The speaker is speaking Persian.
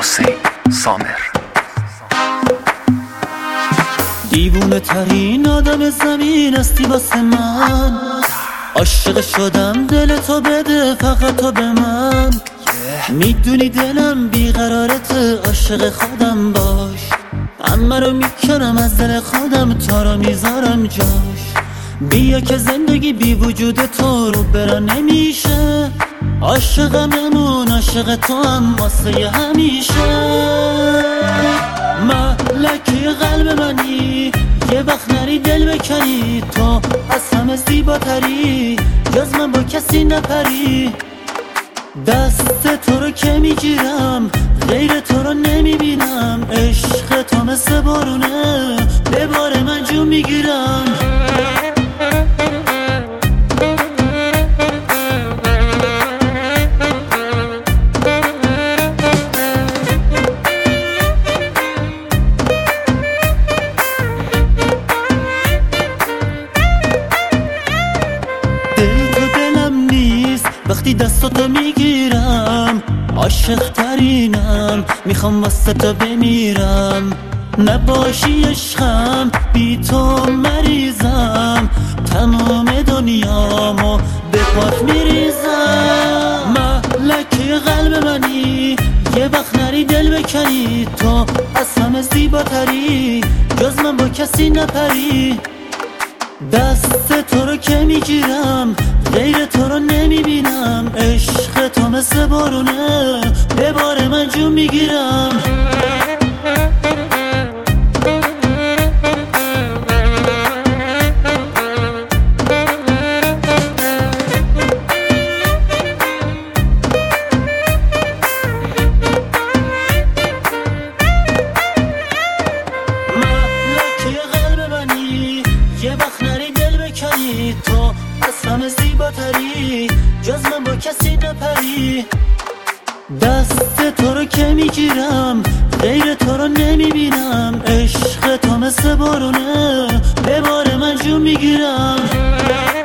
حسین سامر. دیوونه ترین آدم زمین هستی واسه من، عاشق شدم دل تو بده فقط تو به من. میدونی دلم بیقرارته، عاشق خودم باش. همه رو میکنم از دل خودم، تا رو میذارم جاش. بیا که زندگی بی وجود تو رو برا نمیشه. عاشقم امون عاشق تو هم واسه همیشه. ملکه قلب منی، یه وقت نری دل بکنی. تو از همه زیباتری، جز من با کسی نپری. دست تو رو که میگیرم، غیر تو رو نمیبینم. عشق تو مثل بارونه، به بار من جون میگیرم. وقتی دستاتو میگیرم، عاشق ترینم، میخوام واسه تو بمیرم. نباشی عشقم، بی تو مریضم. تمام دنیامو به پات میریزم. ملکه قلب منی، یه وقت نری دل بکنی. تو از همه زیباتری، جز من با کسی نپری. دست تو رو که میگیرم، غیر تو رو نمیبینم. عشق تو مثل بارونه، به بار من جون میگیرم. یه وقت نری دل بکنی. تو از همه زیباتری، جز من با کسی نپری. دست تو رو که میگیرم، غیر تو رو نمیبینم. عشق تو مثل بارونه، به بار من جون میگیرم.